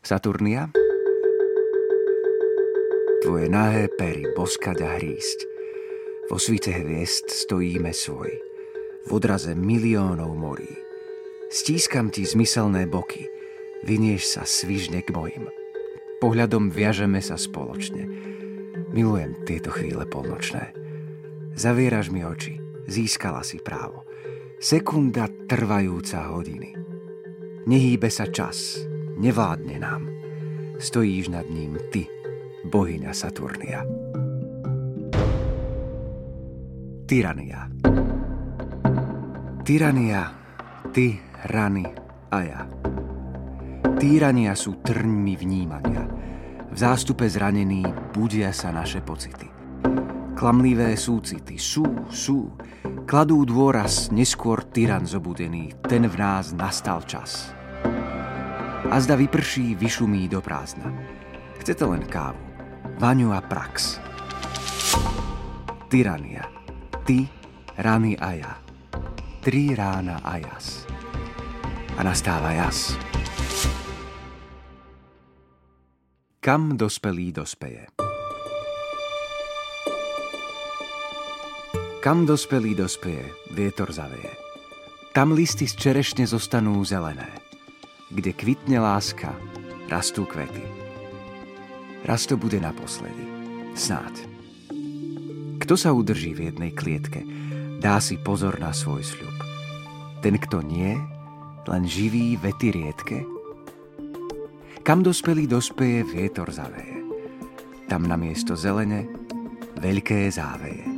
Saturnia? Tvoje nahé pery boskať a hrísť. Vo svite hviezd stojíme svoj, v odraze miliónov morí. Stískam ti zmyselné boky, vynieš sa svižne k mojim. Pohľadom viažeme sa spoločne. Milujem tieto chvíle polnočné. Zavieraš mi oči, získala si právo. Sekunda trvajúca hodiny. Nehýbe sa čas, nevládne nám. Stojíš nad ním ty, bohyňa Saturnia. Tyrania. Tyrania, ty, rany a ja. Týrania sú trňmi vnímania. V zástupe zranení budia sa naše pocity. Klamlivé súcity sú. Kladú dôraz neskôr tyran zobudený, ten v nás nastal čas. A zda vyprší, vyšumí do prázdna. Chcete len kávu, vaňu a prax. Tyrania. Ty, rany a ja. 3 rána a jas. A nastáva jas. Kam dospelý dospeje? Kam dospelý dospeje, vietor zaveje. Tam listy z čerešne zostanú zelené. Kde kvitne láska, rastú kvety. Raz to bude naposledy. Snáď. Kto sa udrží v jednej klietke, dá si pozor na svoj sľub. Ten, kto nie, len živí vety riedke. Kam dospelý dospeje, vietor zaveje. Tam namiesto zelene veľké záveje.